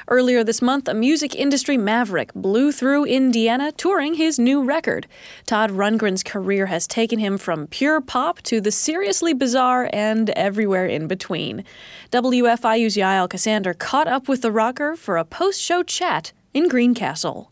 Earlier this month, a music industry maverick blew through Indiana touring his new record. Todd Rundgren's career has taken him from pure pop to the seriously bizarre and everywhere in between. WFIU's Yael Cassander caught up with the rocker for a post-show chat in Greencastle.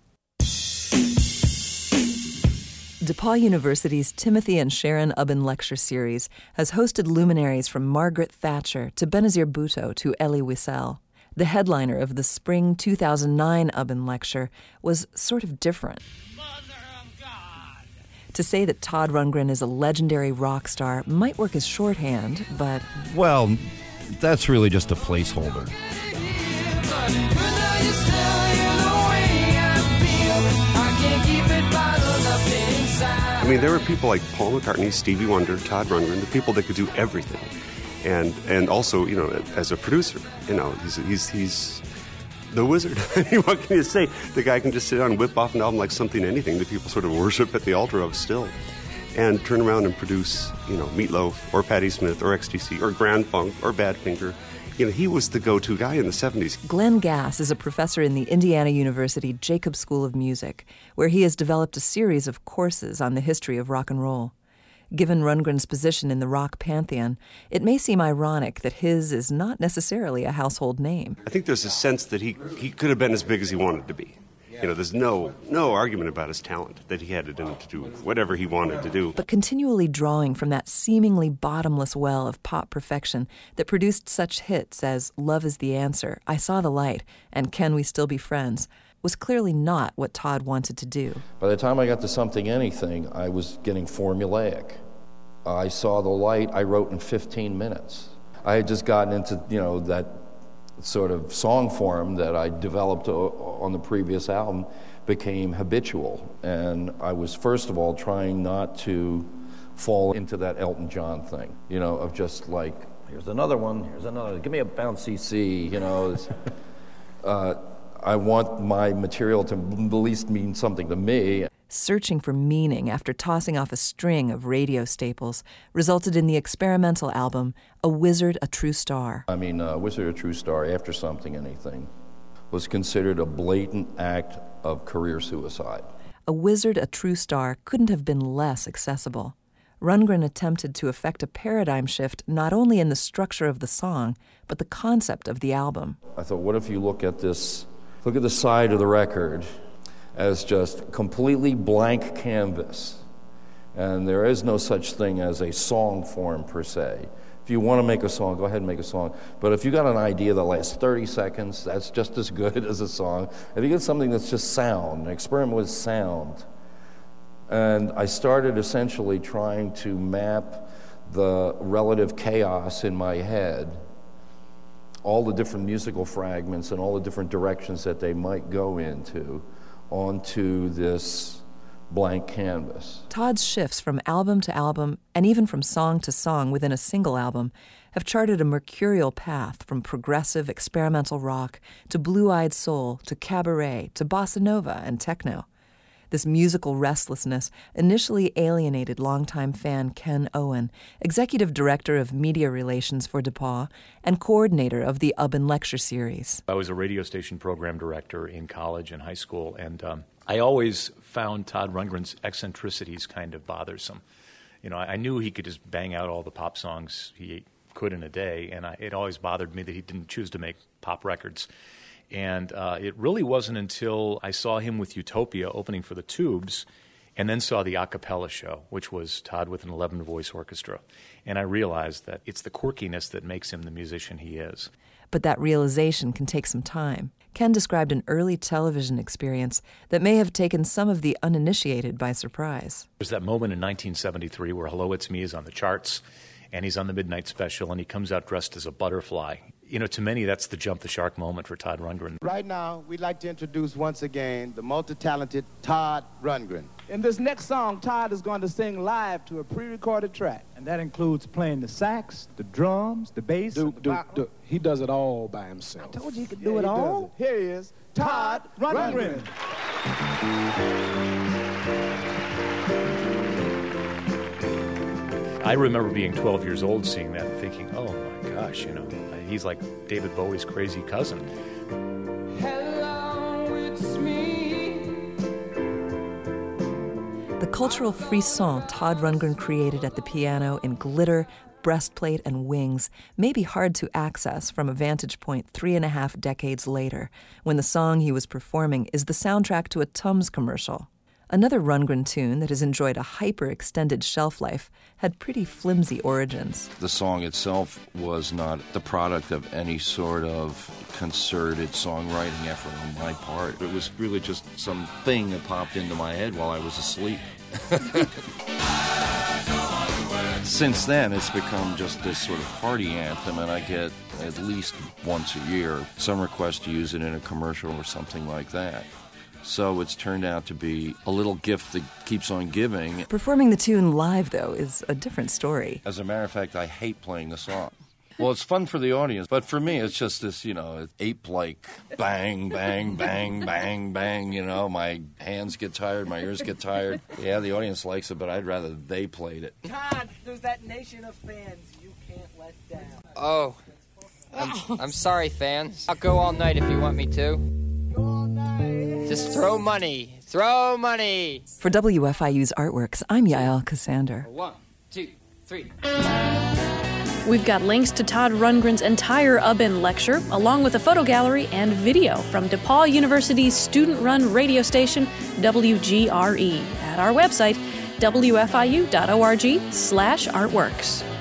DePauw University's Timothy and Sharon Ubben Lecture Series has hosted luminaries from Margaret Thatcher to Benazir Bhutto to Elie Wiesel. The headliner of the spring 2009 Ubben Lecture was sort of different. Mother of God. To say that Todd Rundgren is a legendary rock star might work as shorthand, but... Well, that's really just a placeholder. I mean, there were people like Paul McCartney, Stevie Wonder, Todd Rundgren, the people that could do everything. And also, you know, as a producer, you know, he's the wizard. What can you say? The guy can just sit down and whip off an album like Something Anything that people sort of worship at the altar of still, and turn around and produce, you know, Meatloaf or Patti Smith or XTC or Grand Funk or Badfinger. You know, he was the go-to guy in the 70s. Glenn Gass is a professor in the Indiana University Jacobs School of Music, where he has developed a series of courses on the history of rock and roll. Given Rundgren's position in the rock pantheon, it may seem ironic that his is not necessarily a household name. I think there's a sense that he could have been as big as he wanted to be. You know, there's no argument about his talent, that he had it in him to do whatever he wanted to do. But continually drawing from that seemingly bottomless well of pop perfection that produced such hits as Love Is the Answer, I Saw the Light, and Can We Still Be Friends, was clearly not what Todd wanted to do. By the time I got to Something Anything, I was getting formulaic. I Saw the Light, I wrote in 15 minutes. I had just gotten into, you know, that sort of song form that I developed on the previous album became habitual. And I was, first of all, trying not to fall into that Elton John thing, you know, of just like, here's another one, give me a bouncy C, you know. I want my material to at least mean something to me. Searching for meaning after tossing off a string of radio staples resulted in the experimental album A Wizard, a True Star. I mean, A Wizard, a True Star, after Something Anything, was considered a blatant act of career suicide. A Wizard, a True Star couldn't have been less accessible. Rundgren attempted to effect a paradigm shift not only in the structure of the song, but the concept of the album. I thought, what if you look at the side of the record as just completely blank canvas, and there is no such thing as a song form per se. If you want to make a song, go ahead and make a song. But if you got an idea that lasts 30 seconds, that's just as good as a song. If you get something that's just sound, experiment with sound. And I started essentially trying to map the relative chaos in my head, all the different musical fragments and all the different directions that they might go into, onto this blank canvas. Todd's shifts from album to album, and even from song to song within a single album, have charted a mercurial path from progressive experimental rock to blue-eyed soul to cabaret to bossa nova and techno. This musical restlessness initially alienated longtime fan Ken Owen, executive director of media relations for DePauw and coordinator of the Ubben Lecture Series. I was a radio station program director in college and high school, and I always found Todd Rundgren's eccentricities kind of bothersome. You know, I knew he could just bang out all the pop songs he could in a day, and it always bothered me that he didn't choose to make pop records. And it really wasn't until I saw him with Utopia opening for the Tubes and then saw the a cappella show, which was Todd with an 11-voice orchestra. And I realized that it's the quirkiness that makes him the musician he is. But that realization can take some time. Ken described an early television experience that may have taken some of the uninitiated by surprise. There's that moment in 1973 where Hello, It's Me is on the charts, and he's on the Midnight Special, and he comes out dressed as a butterfly. You know, to many, that's the jump the shark moment for Todd Rundgren. Right now, we'd like to introduce once again the multi-talented Todd Rundgren. In this next song, Todd is going to sing live to a pre-recorded track. And that includes playing the sax, the drums, the bass, He does it all by himself. I told you he could do it all. Here he is, Todd Rundgren. I remember being 12 years old seeing that and thinking, oh my gosh, you know, he's like David Bowie's crazy cousin. cultural frisson Todd Rundgren created at the piano in glitter, breastplate, and wings may be hard to access from a vantage point 3.5 decades later, when the song he was performing is the soundtrack to a Tums commercial. Another Rundgren tune that has enjoyed a hyper-extended shelf life had pretty flimsy origins. The song itself was not the product of any sort of concerted songwriting effort on my part. It was really just something that popped into my head while I was asleep. Since then, it's become just this sort of party anthem, and I get at least once a year some request to use it in a commercial or something like that. So it's turned out to be a little gift that keeps on giving. Performing the tune live, though, is a different story. As a matter of fact, I hate playing the song. Well, it's fun for the audience, but for me, it's just this, ape-like bang, bang, bang, bang, bang, my hands get tired, my ears get tired. Yeah, the audience likes it, but I'd rather they played it. Todd, there's that nation of fans you can't let down. Oh, I'm sorry, fans. I'll go all night if you want me to. Go all night. Just throw money. Throw money. For WFIU's Artworks, I'm Yael Cassander. 1, 2, 3. We've got links to Todd Rundgren's entire UBIN lecture, along with a photo gallery and video from DePaul University's student-run radio station, WGRE, at our website, wfiu.org/artworks.